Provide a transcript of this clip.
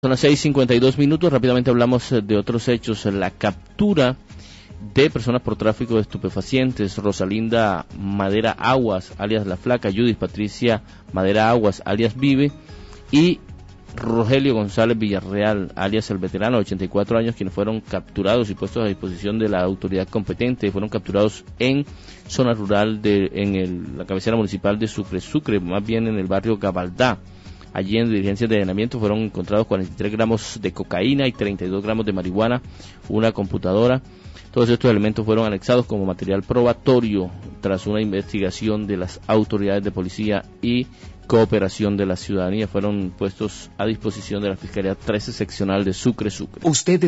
Son las 6:52. Rápidamente hablamos de otros hechos. La captura de personas por tráfico de estupefacientes. Rosalinda Madera Aguas, alias La Flaca, Judith Patricia Madera Aguas, alias Vive, y Rogelio González Villarreal, alias El Veterano, de 84 años, quienes fueron capturados y puestos a disposición de la autoridad competente. Fueron capturados en zona rural, la cabecera municipal de Sucre, más bien en el barrio Gabaldá. Allí en diligencias de allanamiento fueron encontrados 43 gramos de cocaína y 32 gramos de marihuana, una computadora. Todos estos elementos fueron anexados como material probatorio tras una investigación de las autoridades de policía y cooperación de la ciudadanía. Fueron puestos a disposición de la Fiscalía 13 Seccional de Sucre.